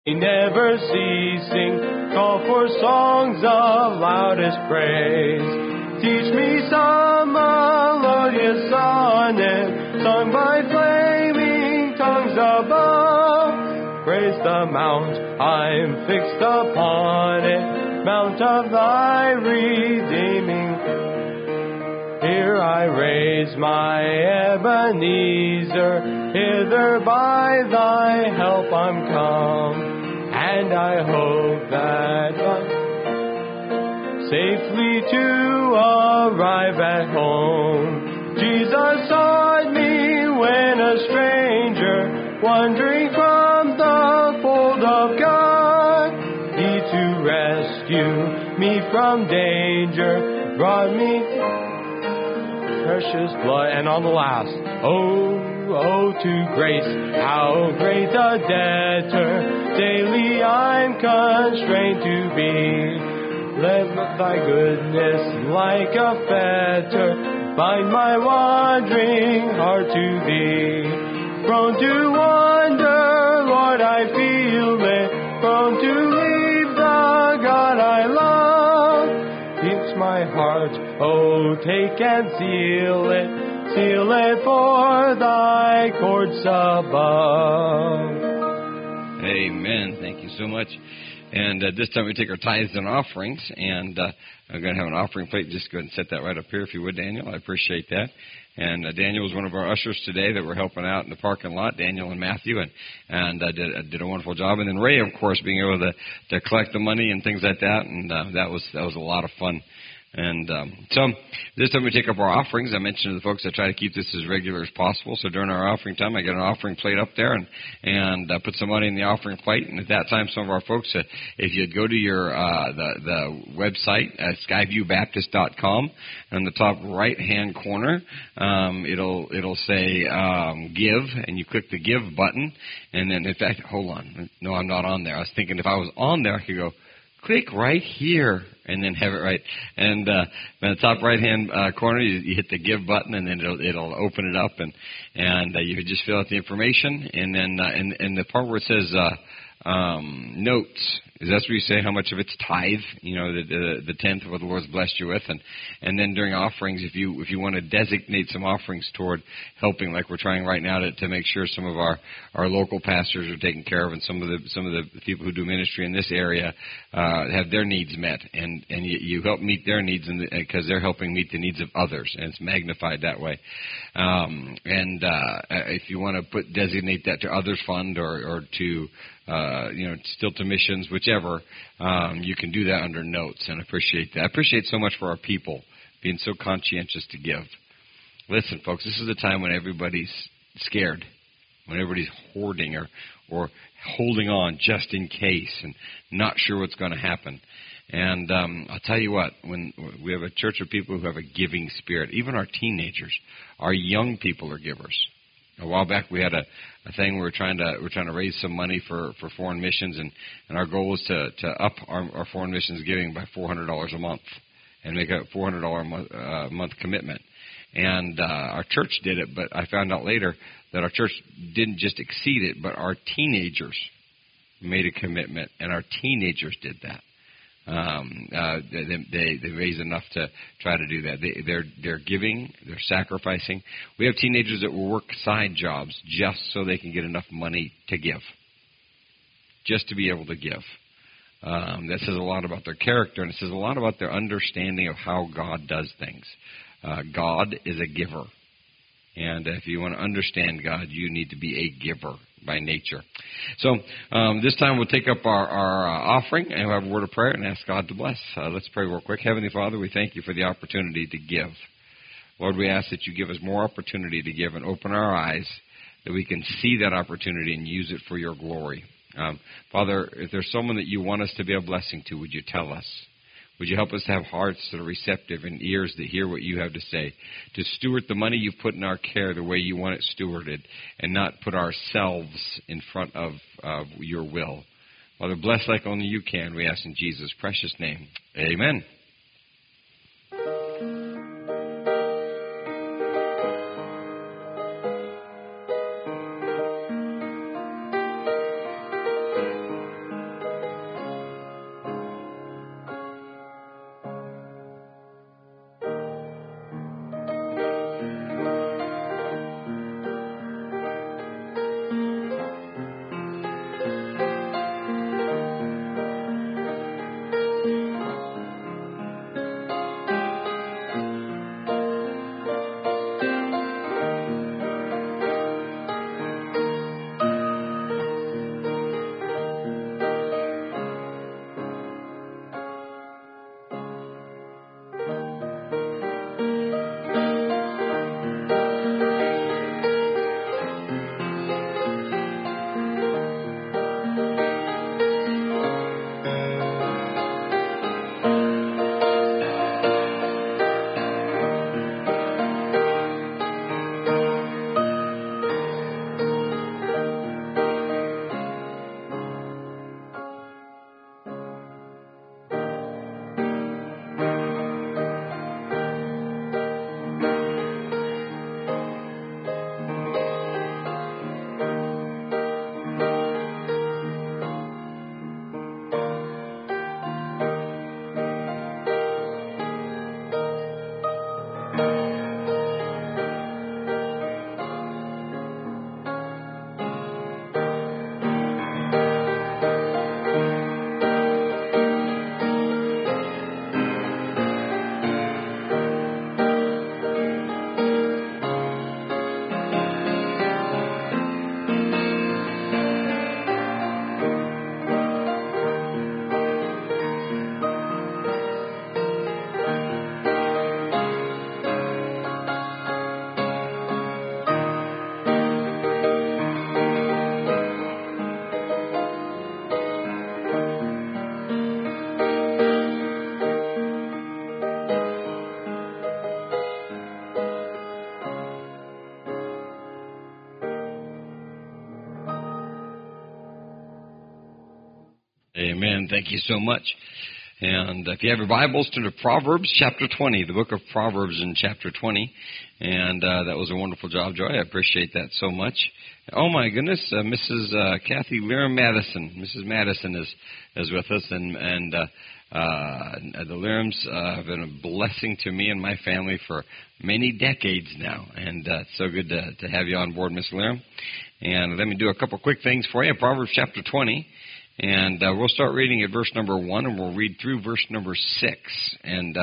Never ceasing, call for songs of loudest praise. Teach me some melodious sonnet, sung by flaming tongues above. Praise the mount, I'm fixed upon it, mount of thy redeeming. Here I raise my Ebenezer, hither by thy help I'm come. And I hope that safely to arrive at home. Jesus sought me when a stranger, wandering from the fold of God. He to rescue me from danger brought me precious blood. And on the last, oh, to grace, how great a debtor daily I'm constrained to be. Let thy goodness like a fetter bind my wandering heart to thee. Prone to wander, Lord, I feel it, prone to leave the God I love. Keeps my heart, oh, take and seal it for thy courts above. Amen. Thank you so much. And this time we take our tithes and offerings, and I'm going to have an offering plate. Just go ahead and set that right up here if you would, Daniel. I appreciate that. And Daniel was one of our ushers today that were helping out in the parking lot, Daniel and Matthew, and did a wonderful job. And then Ray, of course, being able to collect the money and things like that, and that was a lot of fun. And so this time we take up our offerings. I mentioned to the folks I try to keep this as regular as possible. So during our offering time, I get an offering plate up there and put some money in the offering plate. And at that time, some of our folks, if you'd go to your the website at skyviewbaptist.com, on the top right-hand corner, it'll say give, and you click the give button. And then, in fact, hold on. No, I'm not on there. I was thinking if I was on there, I could go, click right here, and then have it right. And in the top right-hand corner, you hit the give button, and then it'll open it up, and you can just fill out the information. And then in the part where it says notes, that's where you say how much of it's tithe, the tenth of what the Lord's blessed you with, and then during offerings, if you want to designate some offerings toward helping, like we're trying right now to make sure some of our local pastors are taken care of, and some of the people who do ministry in this area have their needs met, and you help meet their needs because they're helping meet the needs of others, and it's magnified that way. If you want to designate that to others fund or to still to missions, whichever, you can do that under notes, and I appreciate that. I appreciate so much for our people being so conscientious to give. Listen, folks, this is a time when everybody's scared, when everybody's hoarding or holding on just in case and not sure what's going to happen. And I'll tell you what, when we have a church of people who have a giving spirit, even our teenagers, our young people are givers. A while back, we had a thing where we're trying to raise some money for foreign missions, and our goal was to up our foreign missions giving by $400 a month and make a $400 a month commitment. And our church did it, but I found out later that our church didn't just exceed it, but our teenagers made a commitment, and our teenagers did that. They raise enough to try to do that. They're giving, they're sacrificing. We have teenagers that will work side jobs just so they can get enough money to give, just to be able to give. That says a lot about their character, and it says a lot about their understanding of how God does things. God is a giver. And if you want to understand God, you need to be a giver by nature. So this time we'll take up our offering and we'll have a word of prayer and ask God to bless. Let's pray real quick. Heavenly Father, we thank you for the opportunity to give. Lord, we ask that you give us more opportunity to give and open our eyes that we can see that opportunity and use it for your glory. Father, if there's someone that you want us to be a blessing to, would you tell us? Would you help us to have hearts that are receptive and ears that hear what you have to say, to steward the money you've put in our care the way you want it stewarded, and not put ourselves in front of your will. Father, bless like only you can, we ask in Jesus' precious name. Amen. Amen. Thank you so much. And if you have your Bibles, turn to Proverbs chapter 20, the book of Proverbs in chapter 20. And that was a wonderful job, Joy. I appreciate that so much. Oh, my goodness, Mrs. Kathy Liram Madison. Mrs. Madison is with us, and the Lirams have been a blessing to me and my family for many decades now. And it's so good to have you on board, Miss Liram. And let me do a couple quick things for you. Proverbs chapter 20. And we'll start reading at verse number 1, and we'll read through verse number 6, and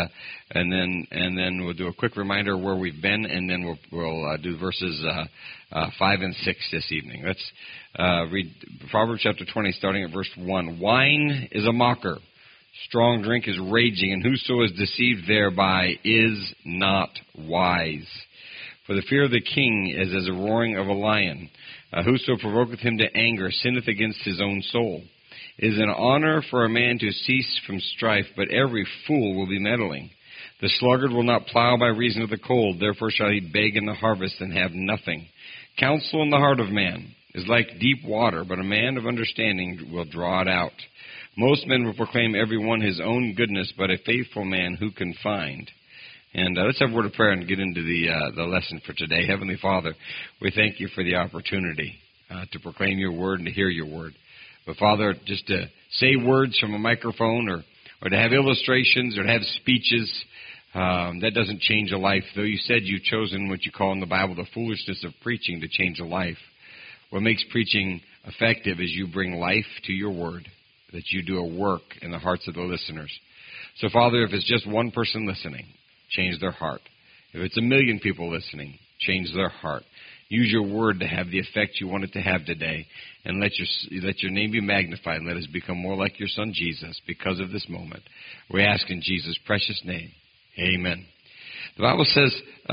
then we'll do a quick reminder of where we've been, and then we'll do verses 5 and 6 this evening. Let's read Proverbs chapter 20, starting at verse 1. Wine is a mocker, strong drink is raging, and whoso is deceived thereby is not wise. For the fear of the king is as a roaring of a lion. Whoso provoketh him to anger sinneth against his own soul. It is an honor for a man to cease from strife, but every fool will be meddling. The sluggard will not plow by reason of the cold, therefore shall he beg in the harvest and have nothing. Counsel in the heart of man is like deep water, but a man of understanding will draw it out. Most men will proclaim every one his own goodness, but a faithful man who can find? And let's have a word of prayer and get into the lesson for today. Heavenly Father, we thank you for the opportunity to proclaim your word and to hear your word. But Father, just to say words from a microphone or to have illustrations or to have speeches, that doesn't change a life. Though you said you've chosen what you call in the Bible the foolishness of preaching to change a life. What makes preaching effective is you bring life to your word, that you do a work in the hearts of the listeners. So Father, if it's just one person listening, change their heart. If it's 1 million people listening, change their heart. Use your word to have the effect you want it to have today. And let your name be magnified. Let us become more like your Son, Jesus, because of this moment. We ask in Jesus' precious name. Amen. The Bible says,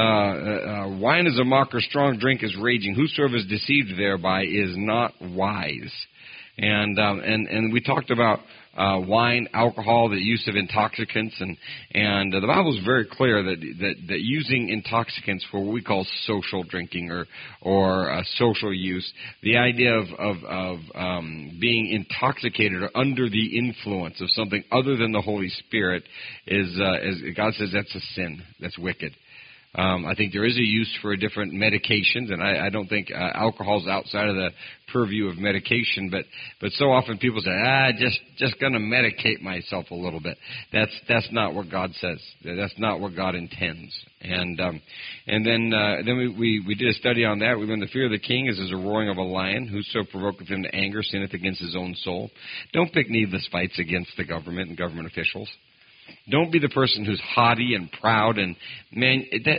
wine is a mocker, strong drink is raging. Whosoever is deceived thereby is not wise. And we talked about wine, alcohol, the use of intoxicants, and the Bible is very clear that using intoxicants for what we call social drinking or social use, the idea of being intoxicated or under the influence of something other than the Holy Spirit is God says that's a sin, that's wicked. I think there is a use for different medications, and I don't think alcohol's outside of the purview of medication. But so often people say, just going to medicate myself a little bit. That's not what God says. That's not what God intends. And then we did a study on that. We learned the fear of the king is as a roaring of a lion. Whoso provoketh him to anger sinneth against his own soul. Don't pick needless fights against the government and government officials. Don't be the person who's haughty and proud. And man,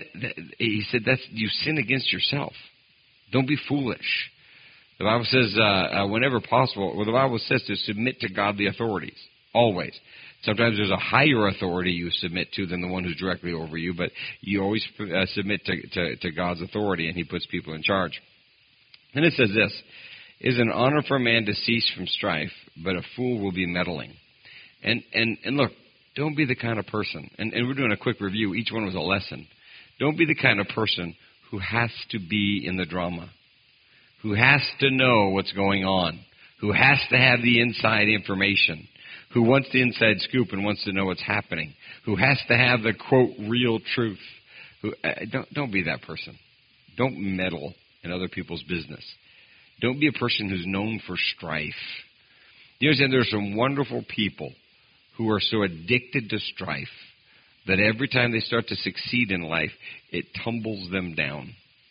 he said you sin against yourself. Don't be foolish. The Bible says, whenever possible, the Bible says to submit to godly authorities, always. Sometimes there's a higher authority you submit to than the one who's directly over you, but you always submit to God's authority, and he puts people in charge. Then it says this, it is an honor for a man to cease from strife, but a fool will be meddling. And look, don't be the kind of person, and we're doing a quick review. Each one was a lesson. Don't be the kind of person who has to be in the drama, who has to know what's going on, who has to have the inside information, who wants the inside scoop and wants to know what's happening, who has to have the, quote, real truth. Don't be that person. Don't meddle in other people's business. Don't be a person who's known for strife. You understand, there are some wonderful people who are so addicted to strife that every time they start to succeed in life, it tumbles them down.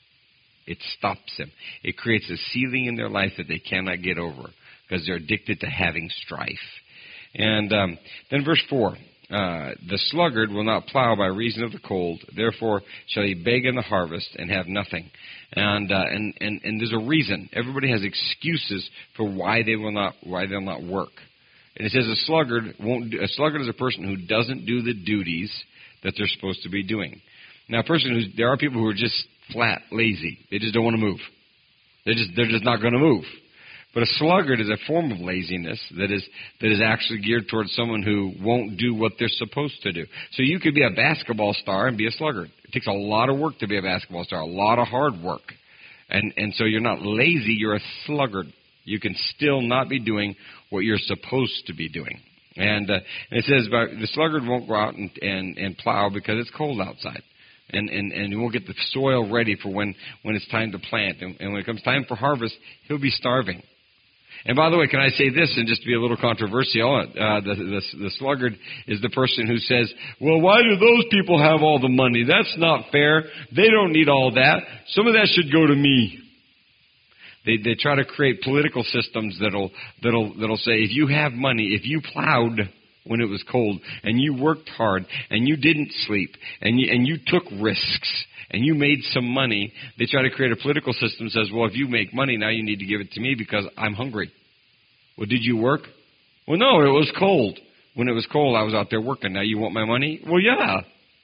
It stops them. It creates a ceiling in their life that they cannot get over because they're addicted to having strife. And then verse 4, the sluggard will not plow by reason of the cold, therefore shall he beg in the harvest and have nothing. And there's a reason. Everybody has excuses for why they'll not work. And it says a sluggard is a person who doesn't do the duties that they're supposed to be doing. Now, there are people who are just flat lazy. They just don't want to move. They're just not going to move. But a sluggard is a form of laziness that is actually geared towards someone who won't do what they're supposed to do. So you could be a basketball star and be a sluggard. It takes a lot of work to be a basketball star, a lot of hard work. And so you're not lazy, you're a sluggard. You can still not be doing what you're supposed to be doing. And it says the sluggard won't go out and plow because it's cold outside. And he won't get the soil ready for when it's time to plant. And when it comes time for harvest, he'll be starving. And by the way, can I say this, and just to be a little controversial, the sluggard is the person who says, well, why do those people have all the money? That's not fair. They don't need all that. Some of that should go to me. They try to create political systems that'll say, if you have money, if you plowed when it was cold, and you worked hard, and you didn't sleep, and you took risks, and you made some money, they try to create a political system that says, well, if you make money, now you need to give it to me because I'm hungry. Well, did you work? Well, no, it was cold. When it was cold, I was out there working. Now you want my money? Well, yeah.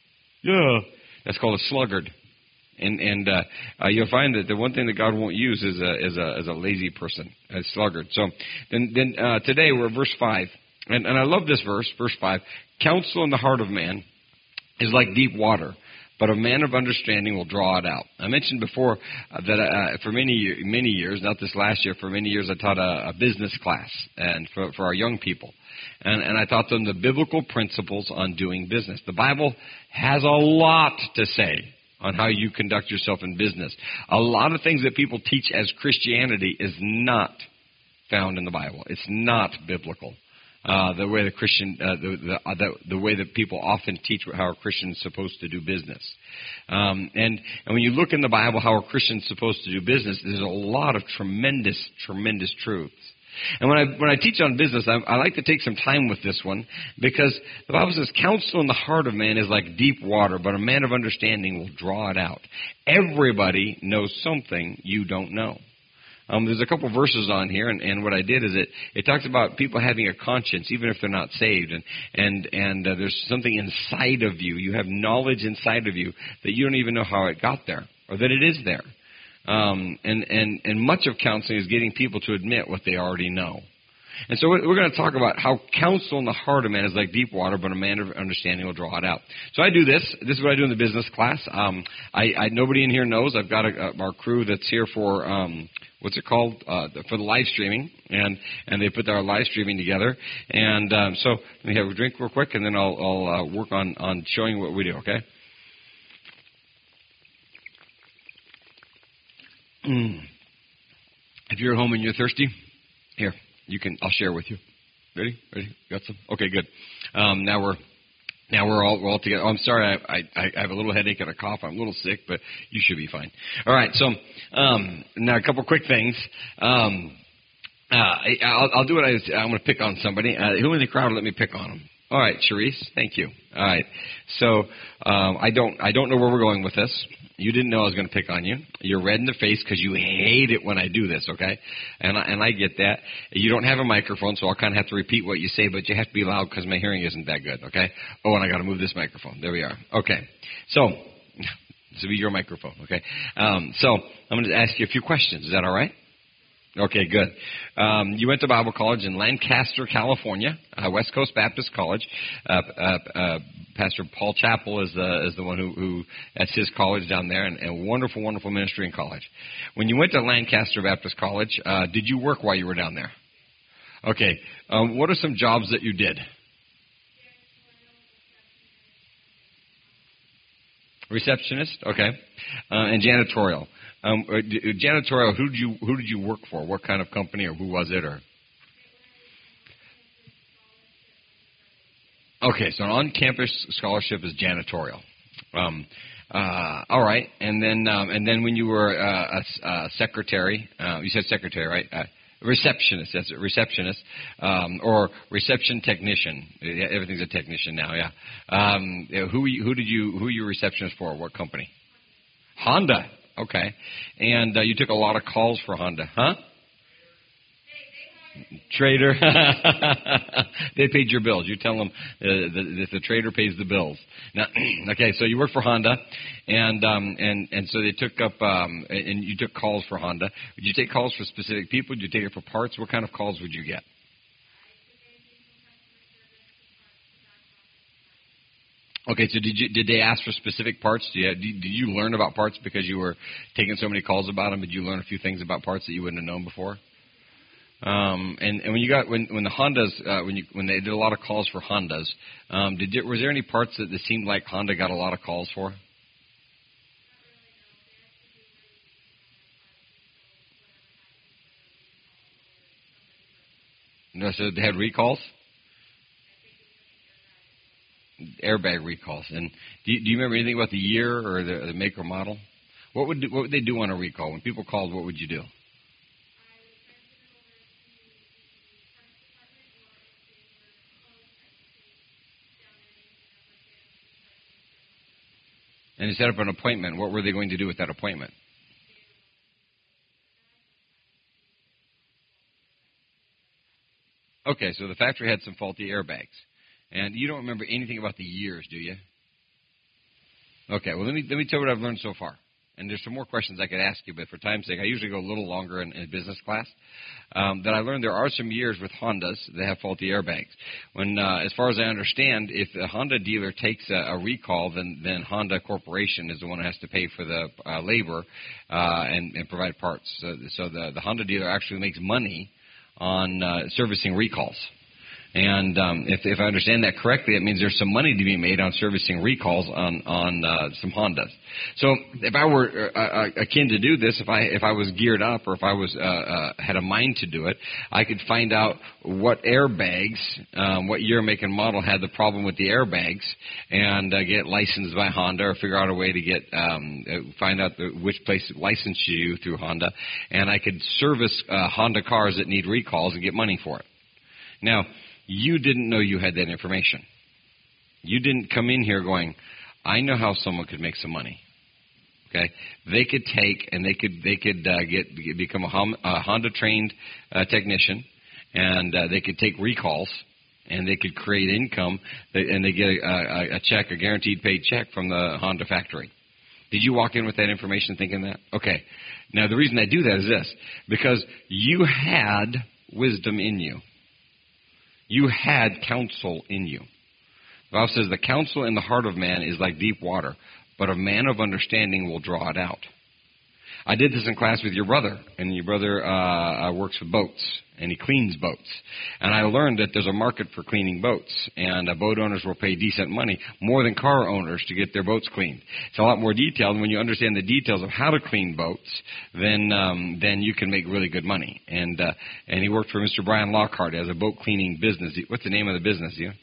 That's called a sluggard. And you'll find that the one thing that God won't use is a lazy person, a sluggard. So then today we're at verse 5. And I love this verse 5. Counsel in the heart of man is like deep water, but a man of understanding will draw it out. I mentioned before that for many years, not this last year, for many years I taught a business class and for our young people. And I taught them the biblical principles on doing business. The Bible has a lot to say on how you conduct yourself in business. A lot of things that people teach as Christianity is not found in the Bible. It's not biblical. The way the Christian, the way that people often teach how a Christian is supposed to do business, and when you look in the Bible how a Christian is supposed to do business, there's a lot of tremendous truths. And when I teach on business, I like to take some time with this one because the Bible says, "Counsel in the heart of man is like deep water, but a man of understanding will draw it out." Everybody knows something you don't know. There's a couple verses on here, and what I did is it talks about people having a conscience, even if they're not saved, and there's something inside of you. You have knowledge inside of you that you don't even know how it got there, or that it is there. And much of counseling is getting people to admit what they already know. And so we're going to talk about how counsel in the heart of man is like deep water, but a man of understanding will draw it out. So I do this. This is what I do in the business class. Nobody in here knows. I've got our crew that's here for what's it called? For the live streaming, and they put our live streaming together. And so let me have a drink real quick, and then I'll work on showing you what we do. Okay. If you're at home and you're thirsty, here. I'll share with you. Ready? Got some? Okay, good. Now we're all together. Oh, I'm sorry, I have a little headache and a cough. I'm a little sick, but you should be fine. All right. So now a couple quick things. I'll do what I'm going to pick on somebody. Who in the crowd will let me pick on them? All right, Charisse. Thank you. All right. So I don't know where we're going with this. You didn't know I was going to pick on you. You're red in the face because you hate it when I do this, okay? And I get that. You don't have a microphone, so I'll kind of have to repeat what you say, but you have to be loud because my hearing isn't that good, okay? Oh, and I got to move this microphone. There we are. Okay. So this will be your microphone, okay? So I'm going to ask you a few questions. Is that all right? Okay, good. You went to Bible college in Lancaster, California, West Coast Baptist College. Pastor Paul Chappell is the one who that's his college down there, and wonderful ministry in college. When you went to Lancaster Baptist College, did you work while you were down there? Okay. What are some jobs that you did? Receptionist, okay, and janitorial. Janitorial. Who did you work for? What kind of company, or who was it? Or okay, so an on-campus scholarship is janitorial. All right, and then when you were a secretary, you said secretary, right? Receptionist, that's it, receptionist, or reception technician. Everything's a technician now, yeah. Who were you receptionist for? What company? Honda. Okay. And you took a lot of calls for Honda, huh? Trader. They paid your bills. You tell them that the trader pays the bills. Now, okay, so you work for Honda, and so they took up, and you took calls for Honda. Would you take calls for specific people? Did you take it for parts? What kind of calls would you get? Okay, so did they ask for specific parts? Did you learn about parts because you were taking so many calls about them? Did you learn a few things about parts that you wouldn't have known before? And when you got when the Hondas when they did a lot of calls for Hondas, was there any parts that it seemed like Honda got a lot of calls for? No, so they had recalls, airbag recalls. And do you remember anything about the year or the make or model? What would they do on a recall when people called? What would you do? And you set up an appointment. What were they going to do with that appointment? Okay, so the factory had some faulty airbags. And you don't remember anything about the years, do you? Okay, well, let me tell you what I've learned so far. And there's some more questions I could ask you, but for time's sake, I usually go a little longer in business class. That I learned there are some years with Hondas that have faulty airbags. When, as far as I understand, if the Honda dealer takes a recall, then Honda Corporation is the one who has to pay for the labor and provide parts. So the Honda dealer actually makes money on servicing recalls. And if I understand that correctly, it means there's some money to be made on servicing recalls on some Hondas. So if I were akin to do this, if I was geared up or if I was had a mind to do it, I could find out what airbags, what year, make, and model had the problem with the airbags, and get licensed by Honda or figure out a way to get find out which place licensed you through Honda, and I could service Honda cars that need recalls and get money for it. Now, you didn't know you had that information. You didn't come in here going, I know how someone could make some money. Okay, they could take and they could become a Honda trained technician, and they could take recalls and they could create income, and they get a check, a guaranteed paid check from the Honda factory. Did you walk in with that information thinking that? Okay. Now the reason I do that is this: because you had wisdom in you. You had counsel in you. The Bible says the counsel in the heart of man is like deep water, but a man of understanding will draw it out. I did this in class with your brother, and your brother works with boats, and he cleans boats. And I learned that there's a market for cleaning boats, and boat owners will pay decent money, more than car owners, to get their boats cleaned. It's a lot more detailed, and when you understand the details of how to clean boats, then you can make really good money. And he worked for Mr. Brian Lockhart as a boat cleaning business. What's the name of the business? You?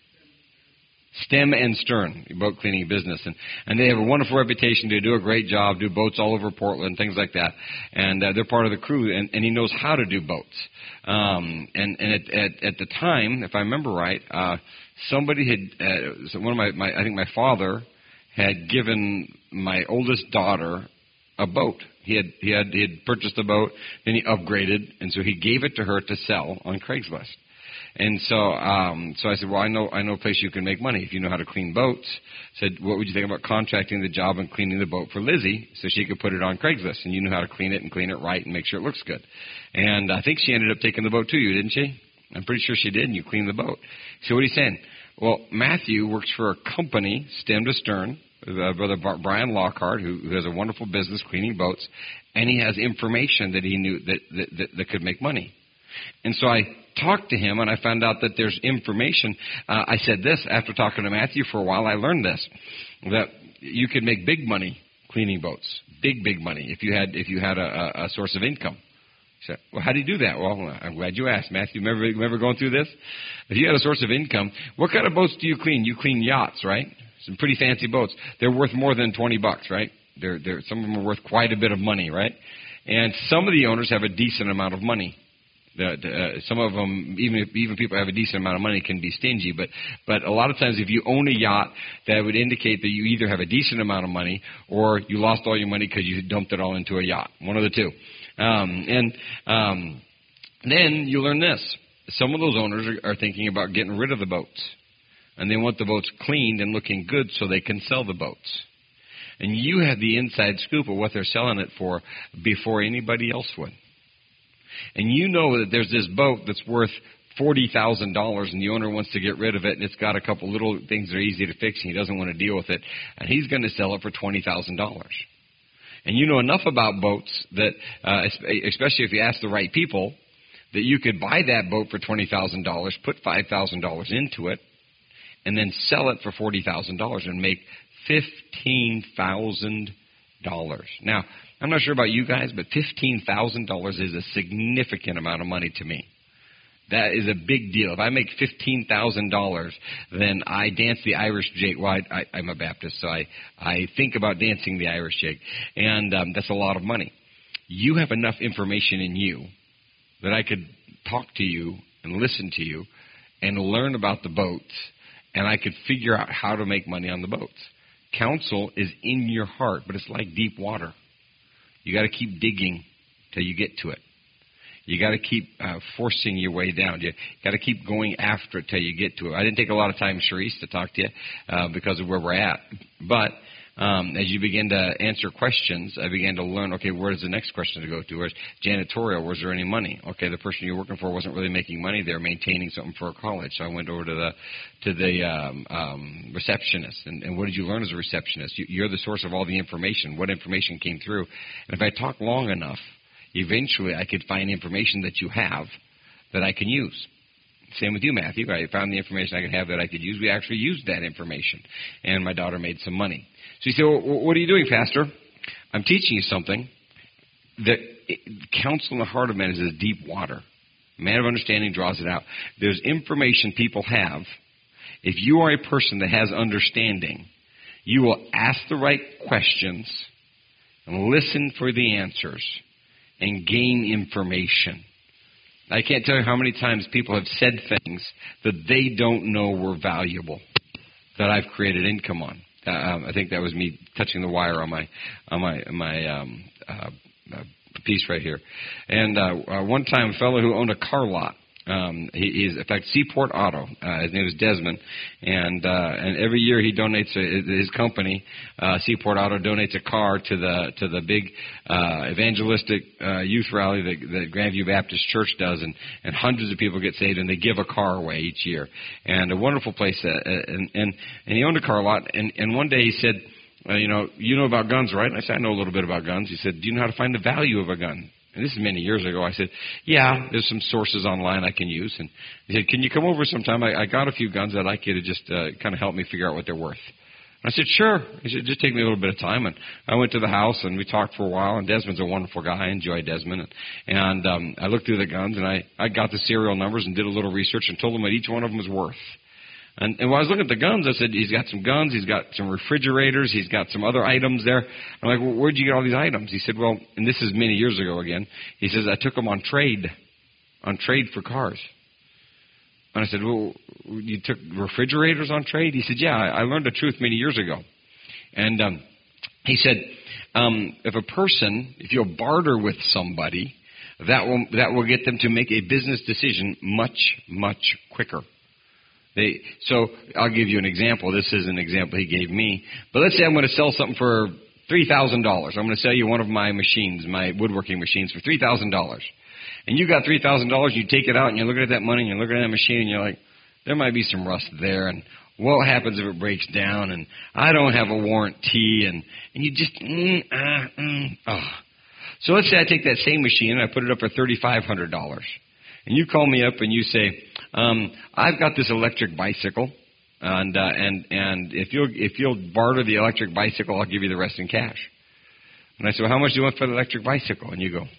Stem and Stern, boat cleaning business, and they have a wonderful reputation. They do a great job, do boats all over Portland, things like that, and they're part of the crew. And he knows how to do boats. And at the time, if I remember right, somebody had one of my I think my father had given my oldest daughter a boat. He had purchased a boat, then he upgraded, and so he gave it to her to sell on Craigslist. And so I said, well, I know a place you can make money if you know how to clean boats. I said, what would you think about contracting the job and cleaning the boat for Lizzie so she could put it on Craigslist, and you know how to clean it right and make sure it looks good. And I think she ended up taking the boat to you, didn't she? I'm pretty sure she did, and you cleaned the boat. So what are you saying? Well, Matthew works for a company, Stem to Stern, Brother Brian Lockhart, who has a wonderful business cleaning boats, and he has information that he knew that could make money. And so I talked to him, and I found out that there's information. I said this after talking to Matthew for a while. I learned this, that you could make big money cleaning boats, big money if you had a source of income. He said, well, how do you do that? Well, I'm glad you asked, Matthew. Remember going through this? If you had a source of income, what kind of boats do you clean? You clean yachts, right? Some pretty fancy boats. They're worth more than $20, right? Some of them are worth quite a bit of money, right? And some of the owners have a decent amount of money. Some of them, even people who have a decent amount of money, can be stingy. But a lot of times, if you own a yacht, that would indicate that you either have a decent amount of money or you lost all your money because you dumped it all into a yacht. One of the two. Then you learn this. Some of those owners are thinking about getting rid of the boats. And they want the boats cleaned and looking good so they can sell the boats. And you have the inside scoop of what they're selling it for before anybody else would. And you know that there's this boat that's worth $40,000, and the owner wants to get rid of it, and it's got a couple little things that are easy to fix, and he doesn't want to deal with it, and he's going to sell it for $20,000. And you know enough about boats that, especially if you ask the right people, that you could buy that boat for $20,000, put $5,000 into it, and then sell it for $40,000 and make $15,000. Now, I'm not sure about you guys, but $15,000 is a significant amount of money to me. That is a big deal. If I make $15,000, then I dance the Irish jig. Well, I'm a Baptist, so I think about dancing the Irish jig. And that's a lot of money. You have enough information in you that I could talk to you and listen to you and learn about the boats, and I could figure out how to make money on the boats. Counsel is in your heart, but it's like deep water. You got to keep digging till you get to it. You got to keep forcing your way down. You got to keep going after it till you get to it. I didn't take a lot of time, Sharice, to talk to you because of where we're at. But as you begin to answer questions, I began to learn, okay, where's the next question to go to? Where's janitorial? Was there any money? Okay, the person you're working for wasn't really making money. They were maintaining something for a college. So I went over to the receptionist. And what did you learn as a receptionist? You're the source of all the information. What information came through? And if I talk long enough, eventually I could find information that you have that I can use. Same with you, Matthew. I found the information I could have that I could use. We actually used that information, and my daughter made some money. So you say, well, what are you doing, Pastor? I'm teaching you something. That counsel in the heart of man is as deep water. A man of understanding draws it out. There's information people have. If you are a person that has understanding, you will ask the right questions and listen for the answers and gain information. I can't tell you how many times people have said things that they don't know were valuable that I've created income on. I think that was me touching the wire on my piece right here. And one time, a fellow who owned a car lot. He's in fact Seaport Auto. His name is Desmond, and every year he donates his company. Seaport Auto donates a car to the big evangelistic youth rally that Grandview Baptist Church does, and hundreds of people get saved, and they give a car away each year. And a wonderful place. And he owned a car lot, and one day he said, you know about guns, right? And I said, I know a little bit about guns. He said, do you know how to find the value of a gun? And this is many years ago. I said, yeah, there's some sources online I can use. And he said, can you come over sometime? I got a few guns I'd like you to just kind of help me figure out what they're worth. And I said, sure. He said, just take me a little bit of time. And I went to the house, and we talked for a while. And Desmond's a wonderful guy. I enjoy Desmond. And I looked through the guns, and I got the serial numbers and did a little research and told him what each one of them was worth. And when I was looking at the guns, I said, he's got some guns, he's got some refrigerators, he's got some other items there. I'm like, well, where'd you get all these items? He said, well, and this is many years ago again. He says, I took them on trade for cars. And I said, well, you took refrigerators on trade? He said, yeah, I learned the truth many years ago. And he said, if you'll barter with somebody, that will get them to make a business decision much, much quicker. So I'll give you an example. This is an example he gave me. But let's say I'm going to sell something for $3,000. I'm going to sell you one of my machines, my woodworking machines, for $3,000. And you got $3,000, you take it out, and you're looking at that money, and you're looking at that machine, and you're like, there might be some rust there, and what happens if it breaks down, and I don't have a warranty, and you just, So let's say I take that same machine, and I put it up for $3,500. And you call me up and you say, I've got this electric bicycle, and if you'll barter the electric bicycle, I'll give you the rest in cash. And I said, well, how much do you want for the electric bicycle? And you go,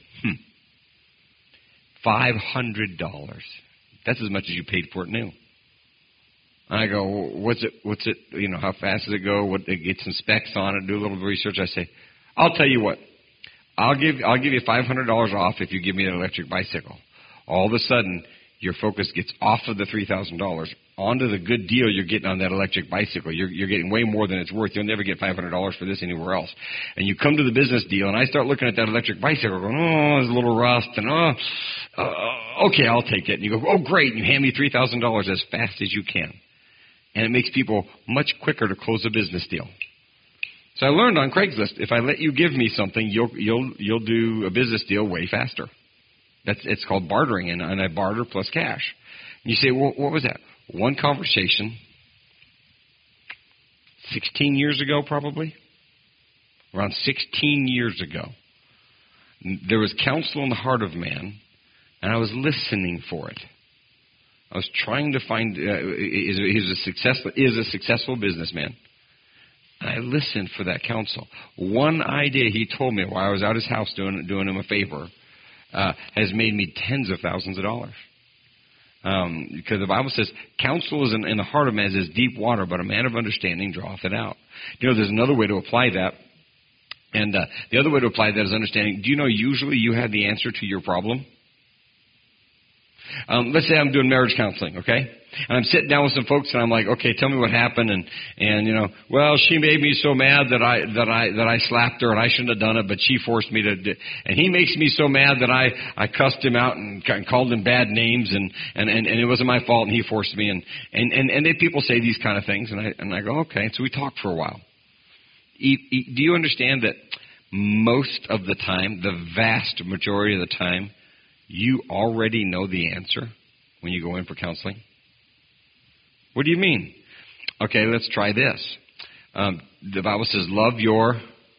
$500. That's as much as you paid for it new. And I go, what's it? How fast does it go? Get some specs on it. Do a little research. I say, I'll tell you what. I'll give you $500 off if you give me an electric bicycle. All of a sudden, your focus gets off of the $3,000 onto the good deal you're getting on that electric bicycle. You're getting way more than it's worth. You'll never get $500 for this anywhere else. And you come to the business deal, and I start looking at that electric bicycle going, there's a little rust, and okay, I'll take it. And you go, oh, great, and you hand me $3,000 as fast as you can. And it makes people much quicker to close a business deal. So I learned on Craigslist, if I let you give me something, you'll do a business deal way faster. It's called bartering, and I barter plus cash. And you say, well, what was that? One conversation, 16 years ago probably, around 16 years ago. There was counsel in the heart of man And I was listening for it. I was trying to find, is a successful businessman. And I listened for that counsel. One idea he told me while I was out his house doing him a favor has made me tens of thousands of dollars. Because the Bible says, counsel is in the heart of man is deep water, but a man of understanding draweth it out. You know, there's another way to apply that. And the other way to apply that is understanding. Do you know usually you have the answer to your problem? Let's say I'm doing marriage counseling, okay? And I'm sitting down with some folks, and I'm like, okay, tell me what happened, and you know, well, she made me so mad that I slapped her, and I shouldn't have done it, but she forced me to. And he makes me so mad that I cussed him out and called him bad names, and it wasn't my fault, and he forced me, and they, people say these kind of things, and I go, okay. So we talk for a while. Do you understand that most of the time, the vast majority of the time, you already know the answer when you go in for counseling? What do you mean? Okay, let's try this. The Bible says, love your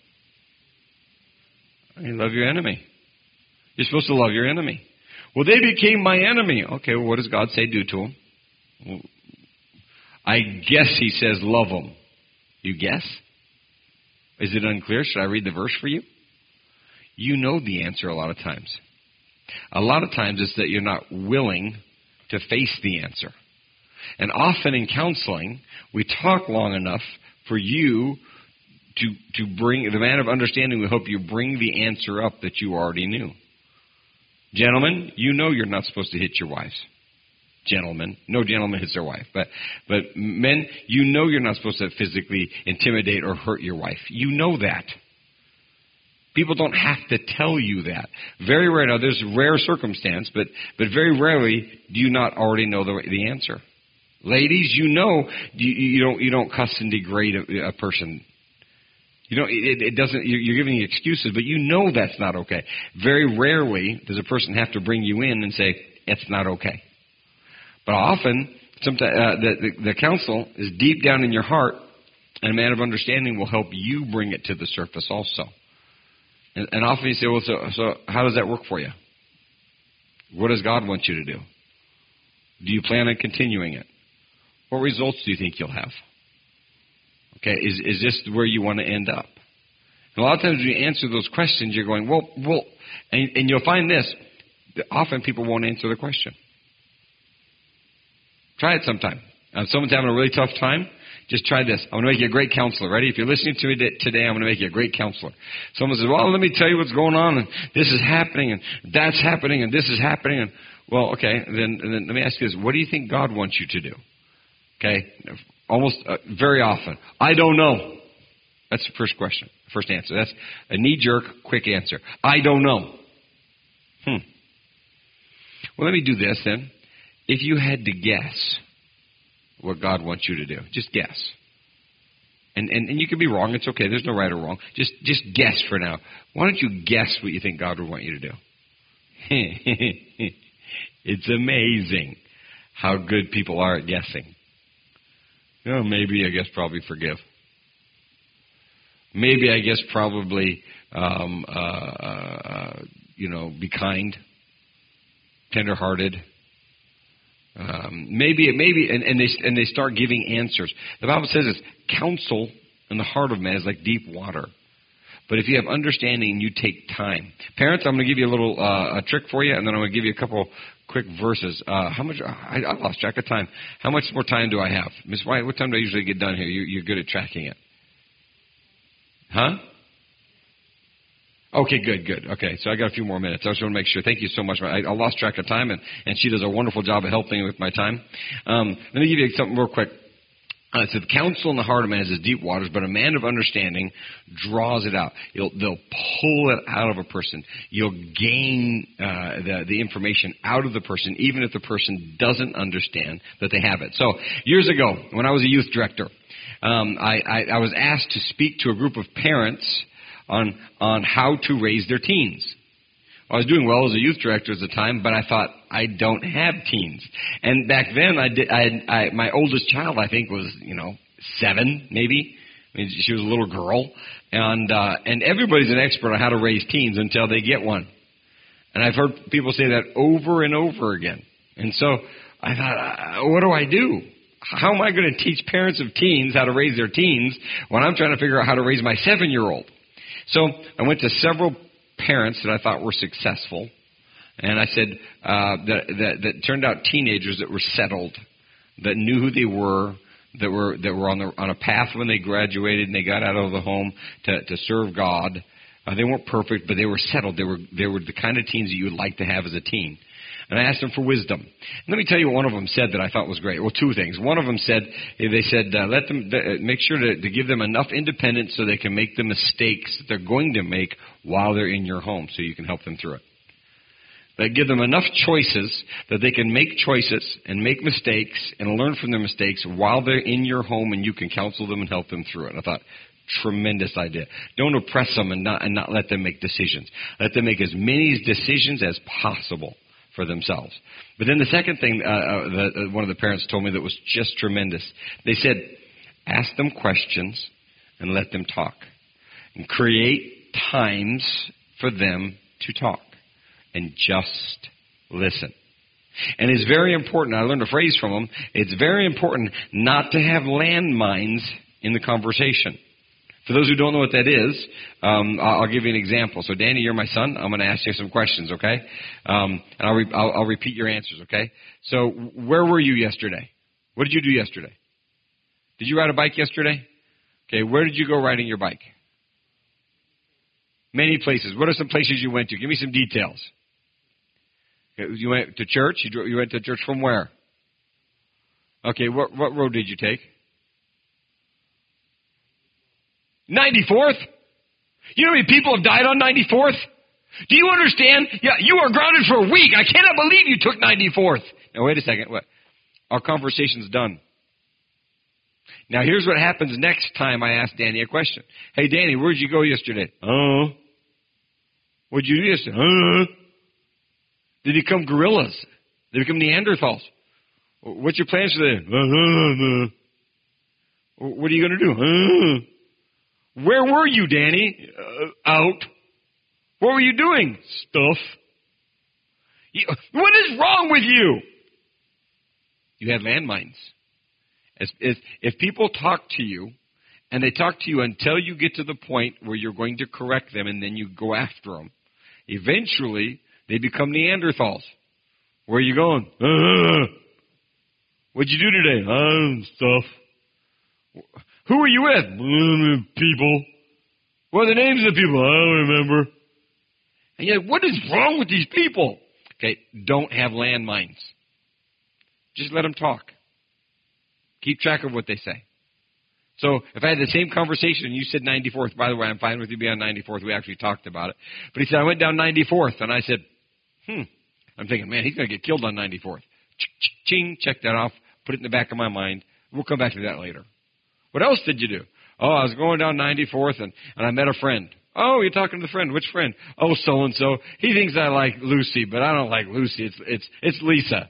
enemy. You're supposed to love your enemy. Well, they became my enemy. Okay, well, what does God say do to them? Well, I guess he says love them. You guess? Is it unclear? Should I read the verse for you? You know the answer a lot of times. A lot of times it's that you're not willing to face the answer. And often in counseling, we talk long enough for you to bring, the man of understanding will help you bring the answer up that you already knew. Gentlemen, you know you're not supposed to hit your wives. Gentlemen, no gentleman hits their wife. But men, you know you're not supposed to physically intimidate or hurt your wife. You know that. People don't have to tell you that. Very rare. Now, there's rare circumstance, but very rarely do you not already know the answer. Ladies, you know you don't cuss and degrade a person. You know it doesn't. You're giving the excuses, but you know that's not okay. Very rarely does a person have to bring you in and say it's not okay. But often, sometimes the counsel is deep down in your heart, and a man of understanding will help you bring it to the surface also. And often you say, well, so how does that work for you? What does God want you to do? Do you plan on continuing it? What results do you think you'll have? Okay, is this where you want to end up? And a lot of times when you answer those questions, you're going, well, and you'll find this, that often people won't answer the question. Try it sometime. If someone's having a really tough time, just try this. I'm going to make you a great counselor. Ready? If you're listening to me today, I'm going to make you a great counselor. Someone says, well, let me tell you what's going on, and this is happening, and that's happening, and this is happening. And well, okay, then let me ask you this. What do you think God wants you to do? Okay? Almost very often. I don't know. That's the first question, first answer. That's a knee-jerk, quick answer. I don't know. Well, let me do this then. If you had to guess what God wants you to do, just guess. And you can be wrong. It's okay. There's no right or wrong. Just guess for now. Why don't you guess what you think God would want you to do? It's amazing how good people are at guessing. You know, maybe, I guess, probably forgive. Maybe, I guess, probably, be kind, tender-hearted. Maybe, and they start giving answers. The Bible says this, counsel in the heart of man is like deep water. But if you have understanding, you take time. Parents, I'm going to give you a little a trick for you, and then I'm going to give you a couple quick verses. How much? I lost track of time. How much more time do I have? Miss White, what time do I usually get done here? You're good at tracking it. Huh? Okay, good. Okay, so I got a few more minutes. I just want to make sure. Thank you so much. I lost track of time, and she does a wonderful job of helping with my time. Let me give you something real quick. It said, counsel in the heart of man is as deep waters, but a man of understanding draws it out. They'll pull it out of a person. You'll gain the information out of the person, even if the person doesn't understand that they have it. So years ago, when I was a youth director, I was asked to speak to a group of parents on how to raise their teens. I was doing well as a youth director at the time, but I thought, I don't have teens. And back then, my oldest child, I think, was, 7, maybe. I mean, she was a little girl. And everybody's an expert on how to raise teens until they get one. And I've heard people say that over and over again. And so I thought, what do I do? How am I going to teach parents of teens how to raise their teens when I'm trying to figure out how to raise my 7-year-old? So I went to several parents that I thought were successful. And I said that turned out teenagers that were settled, that knew who they were, that were on a path when they graduated and they got out of the home to serve God. They weren't perfect, but they were settled. They were the kind of teens that you would like to have as a teen. And I asked them for wisdom. And let me tell you what one of them said that I thought was great. Well, two things. One of them said, let them make sure to give them enough independence so they can make the mistakes that they're going to make while they're in your home, so you can help them through it. That give them enough choices that they can make choices and make mistakes and learn from their mistakes while they're in your home, and you can counsel them and help them through it. And I thought, tremendous idea. Don't oppress them and not let them make decisions. Let them make as many decisions as possible for themselves. But then the second thing one of the parents told me that was just tremendous. They said, ask them questions and let them talk. And create times for them to talk. And just listen. And it's very important, I learned a phrase from them, it's very important not to have landmines in the conversation. For those who don't know what that is, I'll give you an example. So, Danny, you're my son. I'm going to ask you some questions, okay? And I'll repeat your answers, okay? So, where were you yesterday? What did you do yesterday? Did you ride a bike yesterday? Okay, where did you go riding your bike? Many places. What are some places you went to? Give me some details. Okay, you went to church? You went to church from where? Okay, what road did you take? 94th? You know how many people have died on 94th? Do you understand? Yeah, you are grounded for a week. I cannot believe you took 94th. Now, wait a second. What? Our conversation's done. Now, here's what happens next time I ask Danny a question. Hey, Danny, where'd you go yesterday? What'd you do yesterday? They become gorillas. They become Neanderthals. What's your plans for the day? What are you going to do? Where were you, Danny? Out. What were you doing? Stuff. What is wrong with you? You have landmines. If people talk to you, and they talk to you until you get to the point where you're going to correct them, and then you go after them, eventually they become Neanderthals. Where are you going? What'd you do today? Stuff. Who are you with? People. What are the names of the people? I don't remember. And you're like, what is wrong with these people? Okay, don't have landmines. Just let them talk. Keep track of what they say. So if I had the same conversation and you said 94th, by the way, I'm fine with you being on 94th. We actually talked about it. But he said, I went down 94th. And I said, I'm thinking, man, he's going to get killed on 94th. Ching, check that off. Put it in the back of my mind. We'll come back to that later. What else did you do? Oh, I was going down 94th and I met a friend. Oh, you're talking to the friend. Which friend? Oh, so-and-so. He thinks I like Lucy, but I don't like Lucy. It's Lisa.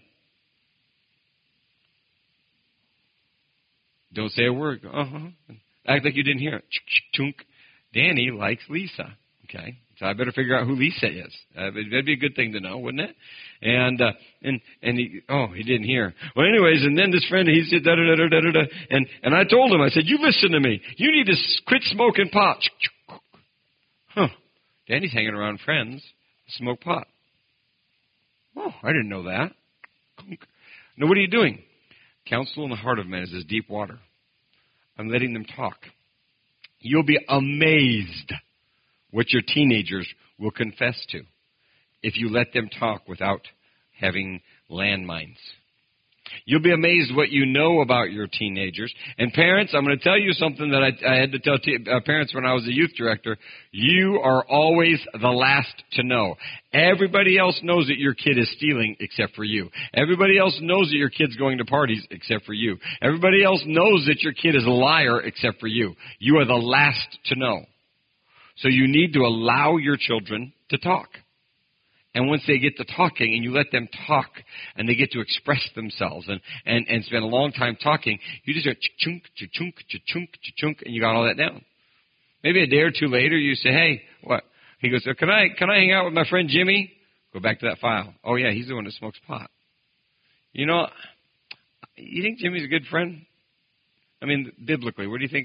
Don't say a word. Act like you didn't hear it. Chunk. Danny likes Lisa. Okay. So I better figure out who Lisa is. That'd be a good thing to know, wouldn't it? And he didn't hear. Well, anyways, and then this friend, he said, da-da-da-da-da-da. And I told him, I said, you listen to me. You need to quit smoking pot. Danny's hanging around friends who smoke pot. Oh, I didn't know that. Now, what are you doing? Counsel in the heart of man is as deep water. I'm letting them talk. You'll be amazed what your teenagers will confess to if you let them talk without having landmines. You'll be amazed what you know about your teenagers. And parents, I'm going to tell you something that I had to tell parents when I was a youth director. You are always the last to know. Everybody else knows that your kid is stealing except for you. Everybody else knows that your kid's going to parties except for you. Everybody else knows that your kid is a liar except for you. You are the last to know. So you need to allow your children to talk. And once they get to talking and you let them talk and they get to express themselves and spend a long time talking, you just go chunk, chunk, chunk, chunk, and you got all that down. Maybe a day or two later you say, hey, what? He goes, can I hang out with my friend Jimmy? Go back to that file. Oh, yeah, he's the one that smokes pot. You know, you think Jimmy's a good friend? I mean, biblically, where do you think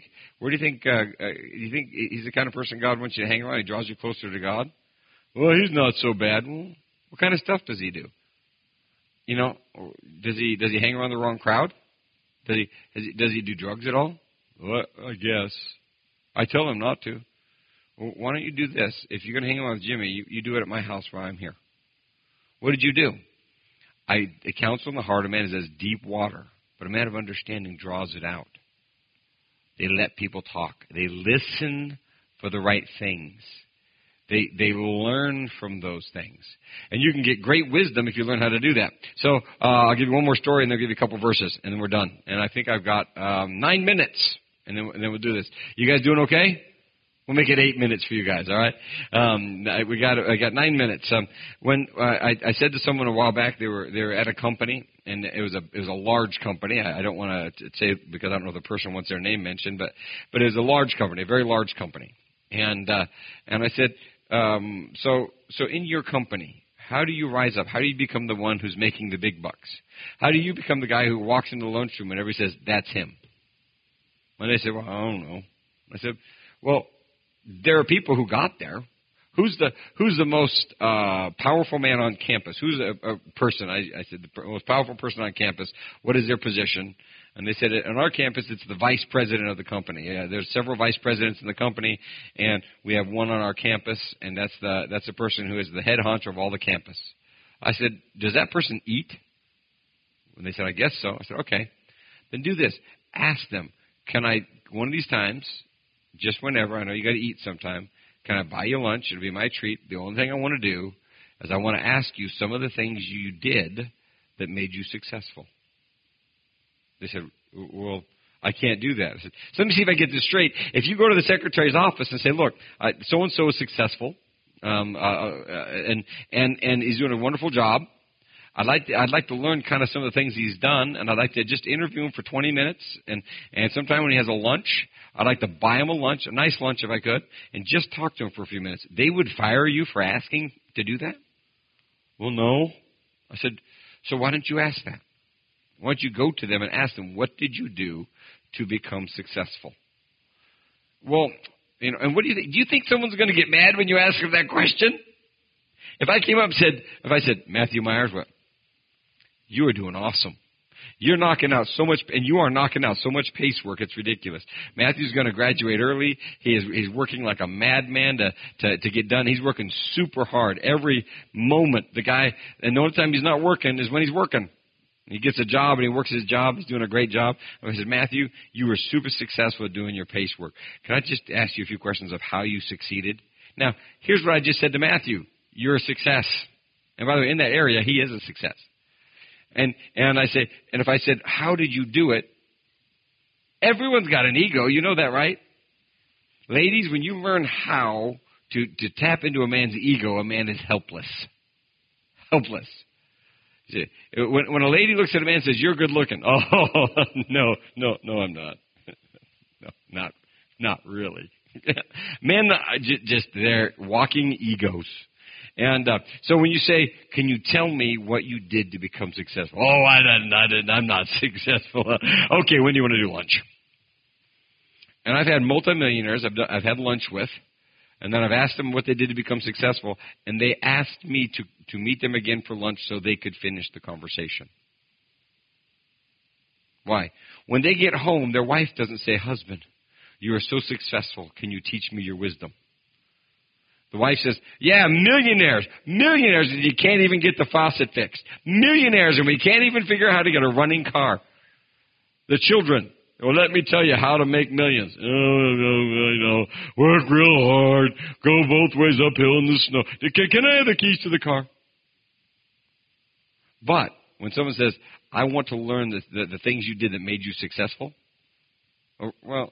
you think he's the kind of person God wants you to hang around? He draws you closer to God? Well, he's not so bad. Well, what kind of stuff does he do? You know, does he hang around the wrong crowd? Does he do drugs at all? Well, I guess. I tell him not to. Well, why don't you do this? If you're going to hang around with Jimmy, you do it at my house while I'm here. What did you do? A counsel in the heart of man is as deep water, but a man of understanding draws it out. They let people talk. They listen for the right things. They learn from those things. And you can get great wisdom if you learn how to do that. So I'll give you one more story, and then I'll give you a couple verses, and then we're done. And I think I've got 9 minutes, and then we'll do this. You guys doing okay? We'll make it 8 minutes for you guys, all right? I got 9 minutes. When I said to someone a while back, they were at a company, and it was a large company. I don't want to say it because I don't know if the person wants their name mentioned, but it was a large company, a very large company. And I said, so in your company, how do you rise up? How do you become the one who's making the big bucks? How do you become the guy who walks into the lunchroom and everybody says, that's him? And they said, well, I don't know. I said, well, there are people who got there. Who's the most powerful man on campus? Who's a person? I said the most powerful person on campus. What is their position? And they said on our campus it's the vice president of the company. Yeah, there's several vice presidents in the company, and we have one on our campus, and that's the person who is the head honcho of all the campus. I said, does that person eat? And they said, I guess so. I said, okay. Then do this. Ask them, can I one of these times, just whenever, I know you got to eat sometime, can I buy you lunch? It'll be my treat. The only thing I want to do is I want to ask you some of the things you did that made you successful. They said, well, I can't do that. I said, so let me see if I get this straight. If you go to the secretary's office and say, look, so-and-so is successful, and he's doing a wonderful job. I'd like to learn kind of some of the things he's done, and I'd like to just interview him for 20 minutes, and sometime when he has a lunch, I'd like to buy him a lunch, a nice lunch if I could, and just talk to him for a few minutes. They would fire you for asking to do that? Well, no. I said, so why don't you ask that? Why don't you go to them and ask them, what did you do to become successful? Well, you know, and what do you think? Do you think someone's going to get mad when you ask them that question? If I came up and said, Matthew Myers, what? You are doing awesome. You're knocking out so much, and you are knocking out so much pace work, it's ridiculous. Matthew's going to graduate early. He's working like a madman to get done. He's working super hard every moment. The guy, and the only time he's not working is when he's working. He gets a job, and he works his job. He's doing a great job. And I said, Matthew, you were super successful at doing your pace work. Can I just ask you a few questions of how you succeeded? Now, here's what I just said to Matthew. You're a success. And by the way, in that area, he is a success. And I say, and if I said, how did you do it? Everyone's got an ego. You know that, right? Ladies, when you learn how to tap into a man's ego, a man is helpless. Helpless. See, when a lady looks at a man and says, you're good looking. Oh, no, I'm not. No, not really. Men just they're walking egos. And so when you say, can you tell me what you did to become successful? Oh, I'm not successful. Okay, when do you want to do lunch? And I've had multimillionaires I've had lunch with, and then I've asked them what they did to become successful, and they asked me to meet them again for lunch so they could finish the conversation. Why? When they get home, their wife doesn't say, husband, you are so successful. Can you teach me your wisdom? The wife says, yeah, millionaires, and you can't even get the faucet fixed. Millionaires, and we can't even figure out how to get a running car. The children, well, let me tell you how to make millions. Oh, I know. Work real hard. Go both ways uphill in the snow. Can I have the keys to the car? But when someone says, I want to learn the things you did that made you successful, well,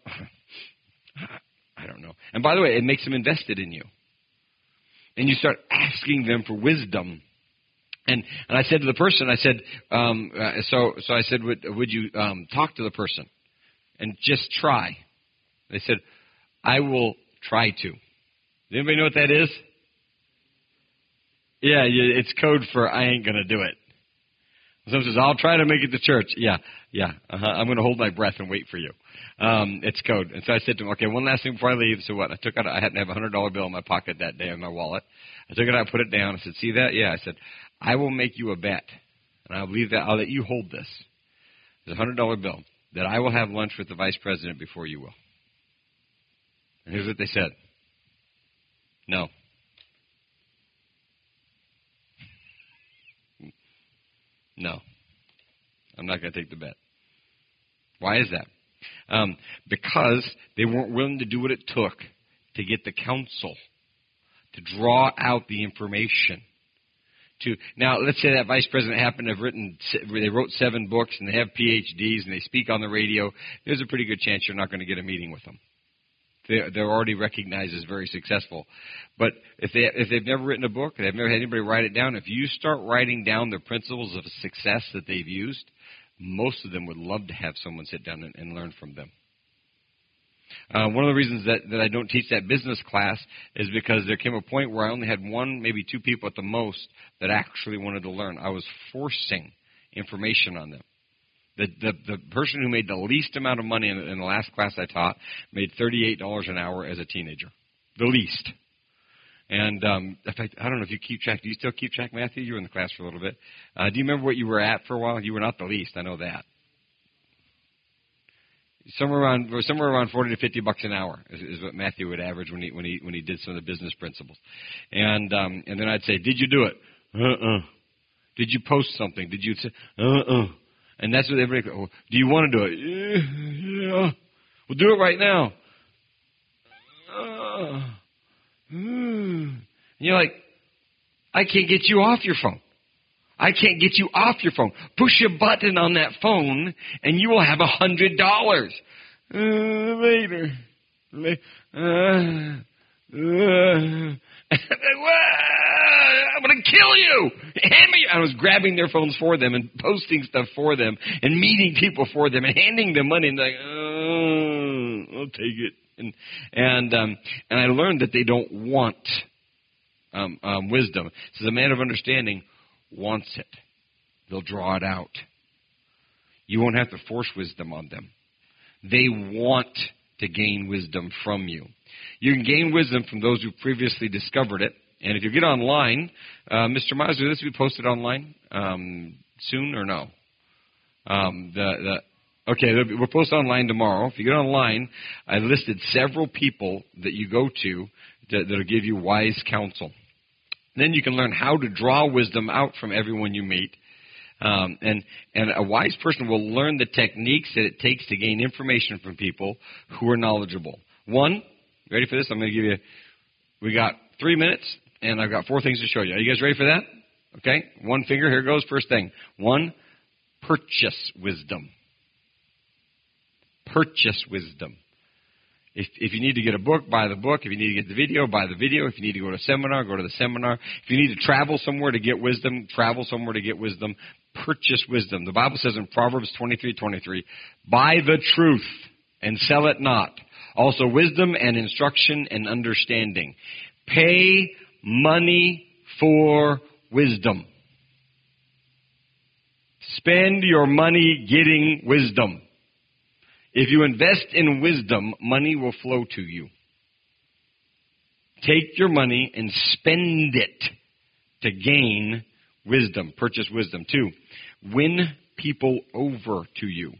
I don't know. And by the way, it makes them invested in you. And you start asking them for wisdom. And I said to the person, I said, so I said, would you talk to the person and just try? They said, I will try to. Does anybody know what that is? Yeah, it's code for I ain't going to do it. Someone says, I'll try to make it to church. Yeah. I'm going to hold my breath and wait for you. It's code. And so I said to him, okay, one last thing before I leave. So what? I happened to have a $100 bill in my pocket that day in my wallet. I took it out, put it down. I said, see that? Yeah. I said, I will make you a bet. And I'll let you hold this. It's a $100 bill that I will have lunch with the vice president before you will. And here's what they said. No. No. I'm not going to take the bet. Why is that? Because they weren't willing to do what it took to get the counsel, to draw out the information. Now, let's say that vice president happened to have they wrote 7 books and they have PhDs and they speak on the radio. There's a pretty good chance you're not going to get a meeting with them. They're already recognized as very successful. But if they've never written a book, they've never had anybody write it down, if you start writing down the principles of success that they've used, most of them would love to have someone sit down and learn from them. One of the reasons that I don't teach that business class is because there came a point where I only had 1, maybe 2 people at the most that actually wanted to learn. I was forcing information on them. The person who made the least amount of money in the last class I taught made $38 an hour as a teenager. The least. And in fact, I don't know if you keep track. Do you still keep track, Matthew? You were in the class for a little bit. Do you remember what you were at for a while? You were not the least. I know that. Somewhere around 40 to $50 an hour is what Matthew would average when he did some of the business principles. And then I'd say, did you do it? Did you post something? Did you say, And that's what everybody goes, do you want to do it? Yeah. Well, do it right now. And you're like, I can't get you off your phone. I can't get you off your phone. Push a button on that phone, and you will have $100. Later. I'm going to kill you. Hand me. I was grabbing their phones for them and posting stuff for them and meeting people for them and handing them money and like, I'll take it. And I learned that they don't want wisdom. So the man of understanding wants it. They'll draw it out. You won't have to force wisdom on them. They want to gain wisdom from you. You can gain wisdom from those who previously discovered it. And if you get online, Mr. Miles, will this be posted online soon or no? Okay, we'll post online tomorrow. If you get online, I listed several people that you go to that'll give you wise counsel. Then you can learn how to draw wisdom out from everyone you meet. And a wise person will learn the techniques that it takes to gain information from people who are knowledgeable. 1, ready for this? I'm going to give you, we got 3 minutes, and I've got 4 things to show you. Are you guys ready for that? Okay, 1 finger, here goes, first thing. 1, purchase wisdom. Purchase wisdom. If you need to get a book, buy the book. If you need to get the video, buy the video. If you need to go to a seminar, go to the seminar. If you need to travel somewhere to get wisdom, travel somewhere to get wisdom. Purchase wisdom. The Bible says in Proverbs 23:23, buy the truth and sell it not. Also wisdom and instruction and understanding. Pay money for wisdom. Spend your money getting wisdom. If you invest in wisdom, money will flow to you. Take your money and spend it to gain wisdom. Purchase wisdom. 2, win people over to you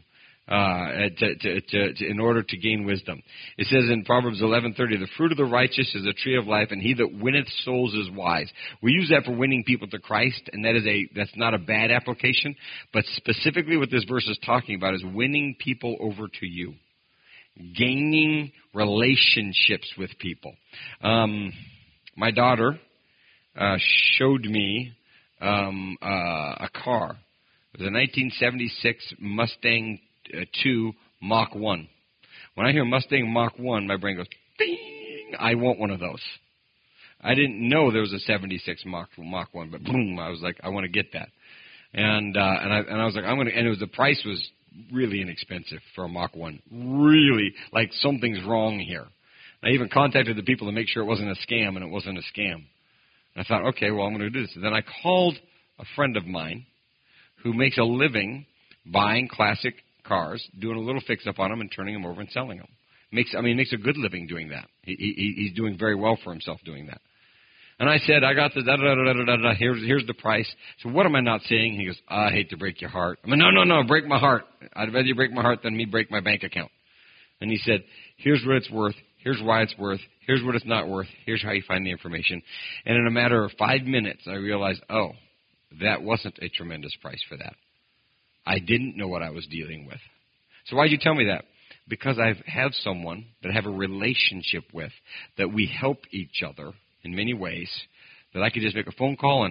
in order to gain wisdom. It says in Proverbs 11:30, the fruit of the righteous is a tree of life, and he that winneth souls is wise. We use that for winning people to Christ, and that's not a bad application. But specifically what this verse is talking about is winning people over to you, gaining relationships with people. My daughter showed me a car. It was a 1976 Mustang 2 Mach 1. When I hear Mustang Mach 1, my brain goes, ding! I want one of those. I didn't know there was a 76 Mach 1, but boom, I was like, I want to get that. And I was like, the price was really inexpensive for a Mach 1. Really, like something's wrong here. I even contacted the people to make sure it wasn't a scam, and it wasn't a scam. And I thought, okay, well, I'm going to do this. And then I called a friend of mine who makes a living buying classic cars, doing a little fix-up on them and turning them over and selling them. Makes a good living doing that. He's doing very well for himself doing that. And I said, I got the da-da-da-da-da-da, here's the price. So what am I not saying? He goes, I hate to break your heart. I mean, no, break my heart. I'd rather you break my heart than me break my bank account. And he said, here's what it's worth. Here's why it's worth. Here's what it's not worth. Here's how you find the information. And in a matter of 5 minutes, I realized, oh, that wasn't a tremendous price for that. I didn't know what I was dealing with. So why'd you tell me that? Because I have someone that I have a relationship with, that we help each other in many ways, that I could just make a phone call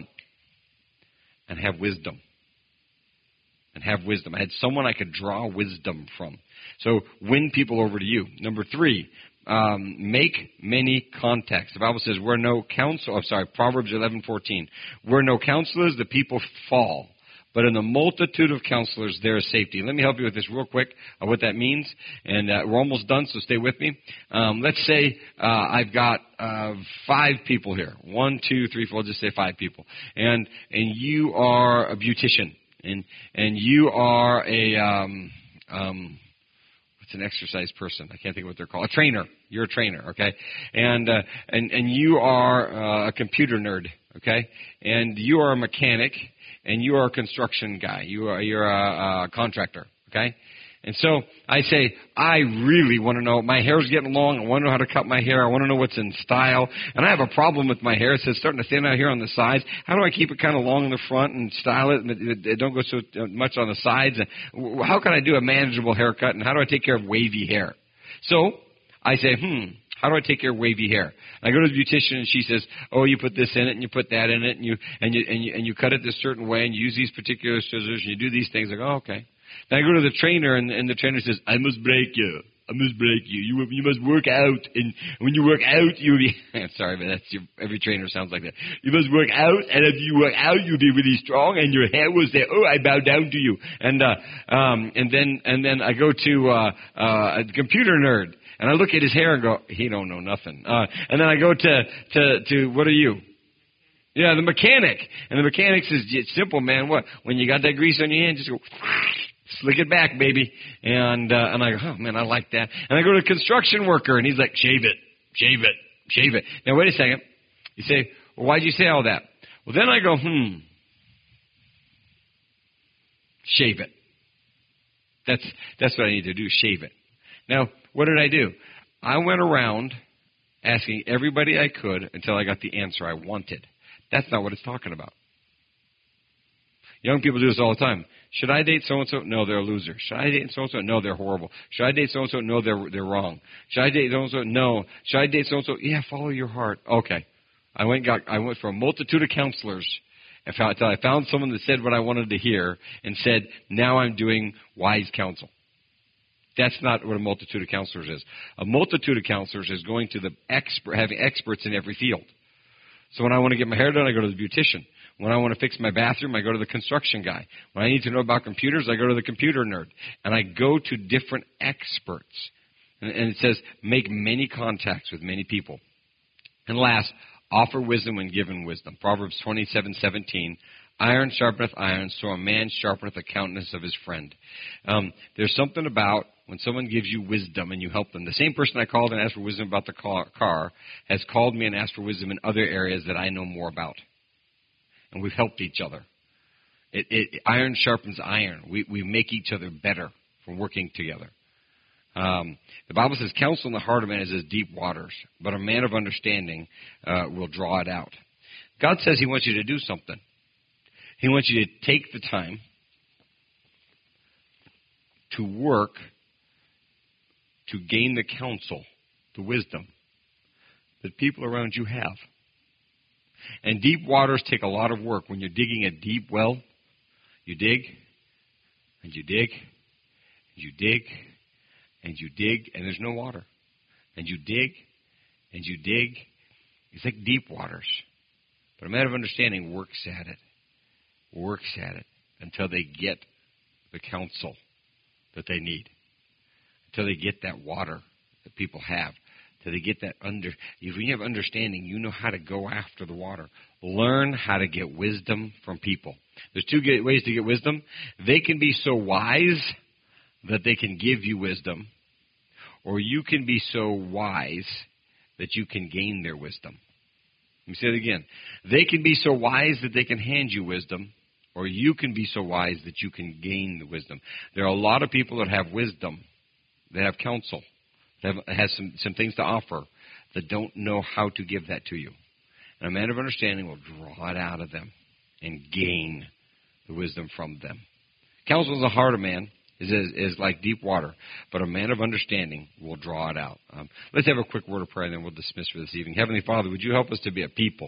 and have wisdom. And have wisdom. I had someone I could draw wisdom from. So win people over to you. Number 3, make many contacts. The Bible says, Proverbs 11:14. Where no counselors, the people fall. But in the multitude of counselors, there is safety. Let me help you with this real quick, what that means. And we're almost done, so stay with me. Let's say I've got 5 people here. 1, 2, 3, 4, just say 5 people. And you are a beautician. And you are a, what's an exercise person? I can't think of what they're called. A trainer. You're a trainer, okay? And you are a computer nerd, okay? And you are a mechanic. And you are a construction guy. You're a contractor, okay? And so I say, I really want to know, my hair's getting long. I want to know how to cut my hair. I want to know what's in style. And I have a problem with my hair. It's starting to stand out here on the sides. How do I keep it kind of long in the front and style it? It don't go so much on the sides. And how can I do a manageable haircut? And how do I take care of wavy hair? So I say, how do I take care of wavy hair? And I go to the beautician and she says, oh, you put this in it and you put that in it and you cut it this certain way and you use these particular scissors and you do these things. I go, oh, okay. Then I go to the trainer and the trainer says, I must break you. I must break you. You must work out, and when you work out, you'll be. Sorry, but every trainer sounds like that. You must work out, and if you work out, you'll be really strong, and your hair will say, "Oh, I bow down to you." And then I go to a computer nerd, and I look at his hair and go, he don't know nothing. And then I go to what are you? Yeah, the mechanic, and the mechanic says, it's simple, man. What? When you got that grease on your hand, just go. Slick it back, baby. And I go, oh, man, I like that. And I go to a construction worker, and he's like, shave it, shave it, shave it. Now, wait a second. You say, well, why'd you say all that? Well, then I go, shave it. That's what I need to do, shave it. Now, what did I do? I went around asking everybody I could until I got the answer I wanted. That's not what it's talking about. Young people do this all the time. Should I date so-and-so? No, they're a loser. Should I date so-and-so? No, they're horrible. Should I date so-and-so? No, they're wrong. Should I date so-and-so? No. Should I date so-and-so? Yeah, follow your heart. Okay. I went for a multitude of counselors until I found someone that said what I wanted to hear and said, now I'm doing wise counsel. That's not what a multitude of counselors is. A multitude of counselors is going to the having experts in every field. So when I want to get my hair done, I go to the beautician. When I want to fix my bathroom, I go to the construction guy. When I need to know about computers, I go to the computer nerd. And I go to different experts. And it says, make many contacts with many people. And last, offer wisdom when given wisdom. Proverbs 27:17. Iron sharpeneth iron, so a man sharpeneth the countenance of his friend. There's something about when someone gives you wisdom and you help them. The same person I called and asked for wisdom about the car has called me and asked for wisdom in other areas that I know more about. And we've helped each other. Iron sharpens iron. We make each other better from working together. The Bible says, counsel in the heart of man is as deep waters, but a man of understanding will draw it out. God says he wants you to do something. He wants you to take the time to work to gain the counsel, the wisdom that people around you have. And deep waters take a lot of work. When you're digging a deep well, you dig, and you dig, and you dig, and you dig, and there's no water. And you dig, and you dig. It's like deep waters. But a man of understanding works at it until they get the counsel that they need, until they get that water that people have. till they get that if you have understanding, you know how to go after the water. Learn how to get wisdom from people. There's two ways to get wisdom. They can be so wise that they can give you wisdom, or you can be so wise that you can gain their wisdom. Let me say it again. They can be so wise that they can hand you wisdom, or you can be so wise that you can gain the wisdom. There are a lot of people that have wisdom, that have counsel, that have some things to offer, that don't know how to give that to you. And a man of understanding will draw it out of them and gain the wisdom from them. Counsel in the heart of man is like deep water, but a man of understanding will draw it out. Let's have a quick word of prayer, and then we'll dismiss for this evening. Heavenly Father, would you help us to be a people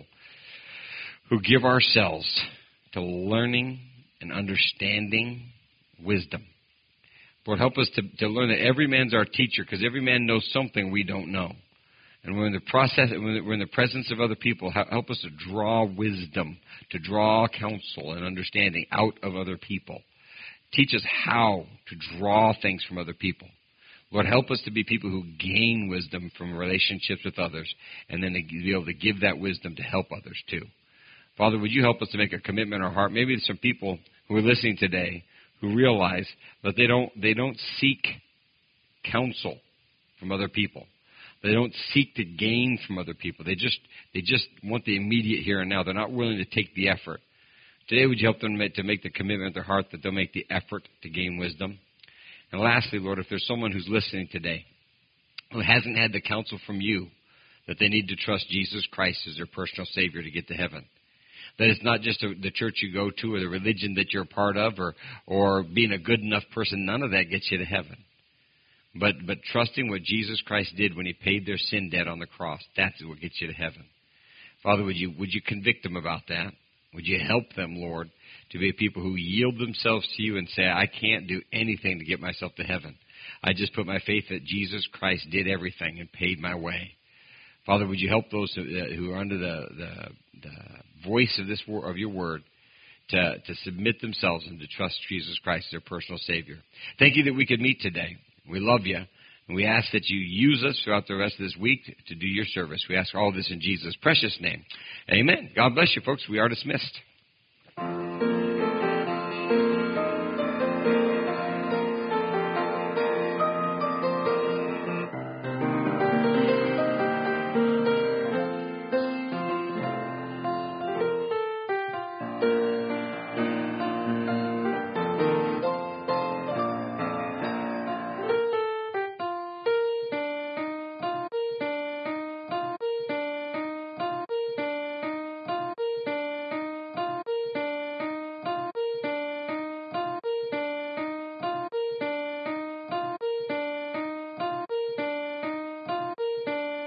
who give ourselves to learning and understanding wisdom? Lord, help us to learn that every man's our teacher, because every man knows something we don't know. And we're in the presence of other people, help us to draw wisdom, to draw counsel and understanding out of other people. Teach us how to draw things from other people. Lord, help us to be people who gain wisdom from relationships with others, and then to be able to give that wisdom to help others too. Father, would you help us to make a commitment in our heart? Maybe there's some people who are listening today who realize that they don't seek counsel from other people. They don't seek to gain from other people. They just want the immediate here and now. They're not willing to take the effort. Today, would you help them to make the commitment in their heart that they'll make the effort to gain wisdom? And lastly, Lord, if there's someone who's listening today who hasn't had the counsel from you that they need to trust Jesus Christ as their personal Savior to get to heaven, that it's not just the church you go to or the religion that you're a part of or being a good enough person, none of that gets you to heaven. But trusting what Jesus Christ did when he paid their sin debt on the cross, that's what gets you to heaven. Father, would you convict them about that? Would you help them, Lord, to be people who yield themselves to you and say, I can't do anything to get myself to heaven. I just put my faith that Jesus Christ did everything and paid my way. Father, would you help those who are under the voice of your word to submit themselves and to trust Jesus Christ as their personal Savior. Thank you that we could meet today. We love you, and we ask that you use us throughout the rest of this week to do your service. We ask all this in Jesus' precious name. Amen. God bless you, folks. We are dismissed.